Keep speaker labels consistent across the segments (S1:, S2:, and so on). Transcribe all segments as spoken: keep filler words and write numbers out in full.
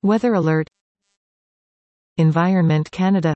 S1: Weather alert. Environment Canada.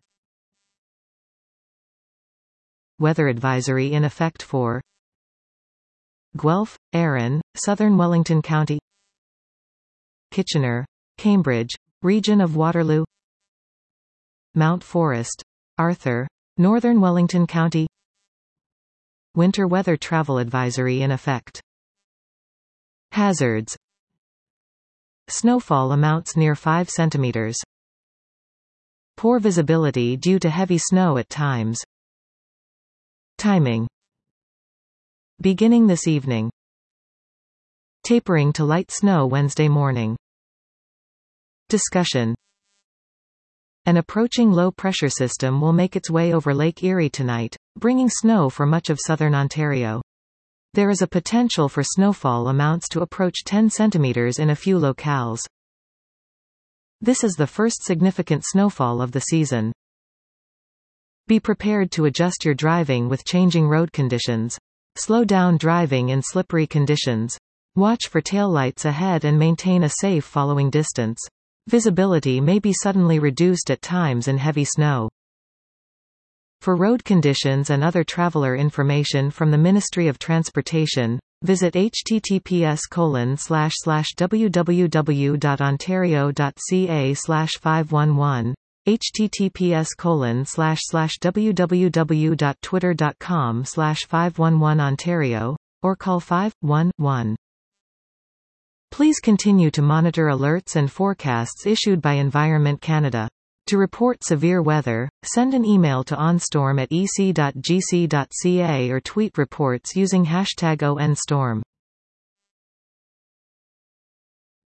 S1: Weather advisory in effect for Guelph, Arran, Southern Wellington County, Kitchener, Cambridge, Region of Waterloo, Mount Forest, Arthur, Northern Wellington County. Winter weather travel advisory in effect. Hazards. Snowfall amounts near five centimeters. Poor visibility due to heavy snow at times. Timing. Beginning this evening. Tapering to light snow Wednesday morning. Discussion. An approaching low-pressure system will make its way over Lake Erie tonight, bringing snow for much of southern Ontario. There is a potential for snowfall amounts to approach ten centimeters in a few locales. This is the first significant snowfall of the season. Be prepared to adjust your driving with changing road conditions. Slow down driving in slippery conditions. Watch for taillights ahead and maintain a safe following distance. Visibility may be suddenly reduced at times in heavy snow. For road conditions and other traveler information from the Ministry of Transportation, visit h t t p s colon slash slash w w w dot ontario dot c a slash five one one, h t t p s colon slash slash w w w dot twitter dot com slash five one one Ontario, or call five one one. Please continue to monitor alerts and forecasts issued by Environment Canada. To report severe weather, send an email to onstorm at e c dot g c dot c a or tweet reports using hashtag O N storm.